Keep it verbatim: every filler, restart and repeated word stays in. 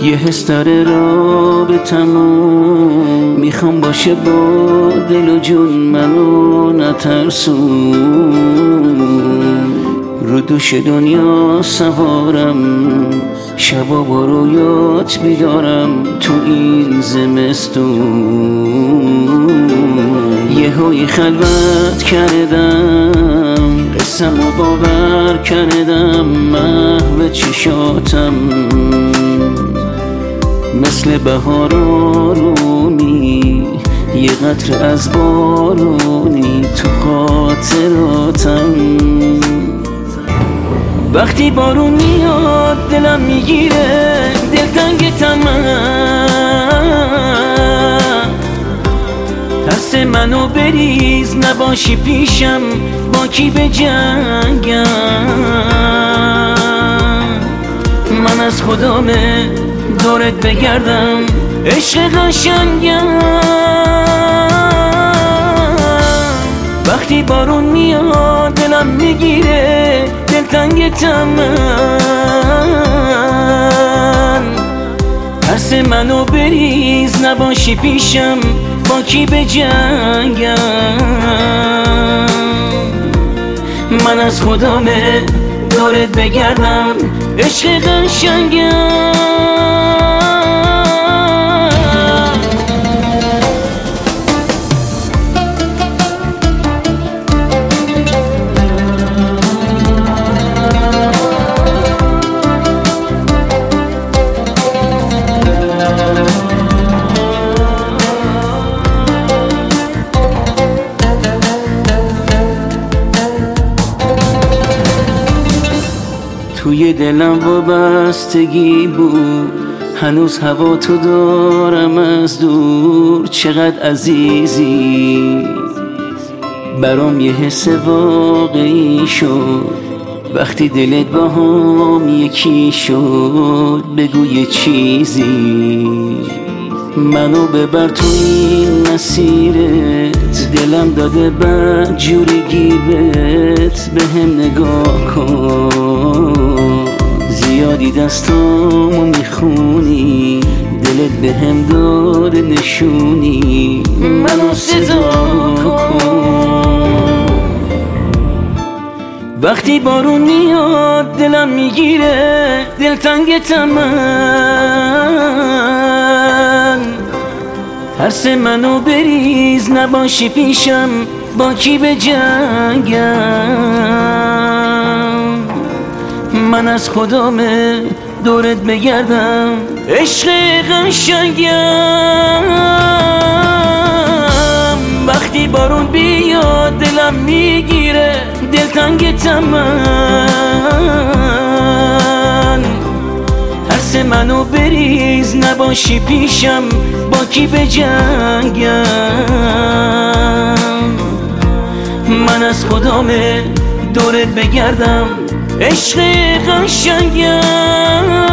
یه حس داره رابطمون، میخوام باشه با دل و جون، منو نترسون. رو دوش دنیا سوارم، شبا با رویات بیدارم تو این زمستون. یه های خلوت کردم، قسم و باور کردم، محو چشاتم مثل بهار آرومی، یه قطره از بارونی تو خاطراتم. وقتی بارون میاد دلم میگیره، دلتنگتم من، ترس منو بریز نباشی پیشم، با کی به جنگم. من از خدامه دورت بگردم، عشق قشنگم. وقتی بارون میاد دلم میگیره، دلتنگتم من، ترس منو بریز نباشی پیشم، با کی به جنگم. من از خدامه دورت بگردم، عشق قشنگم. توی دلم وابستگی بود، هنوز هوا تو دارم از دور. چقدر عزیزی برام، یه حس واقعی شد وقتی دلت با هم یکی شد. بگو یه چیزی، منو ببر تو این مسیرت، دلم داده بد جوری گیرت. به هم نگاه کن، زیادی دستامو میخونی، دلت به هم داده نشونی. منو صدا کن، وقتی بارون میاد دلم میگیره، دلتنگتم من، ترس منو بریز نباشی پیشم، با کی به جنگم. من از خدامه دورت بگردم، عشق قشنگم. وقتی بارون بیاد دلم میگیره، دلتنگتم من، ترس منو بریز نباشی پیشم، با کی به جنگم. من از خدامه دورت بگردم، عشق قشنگم.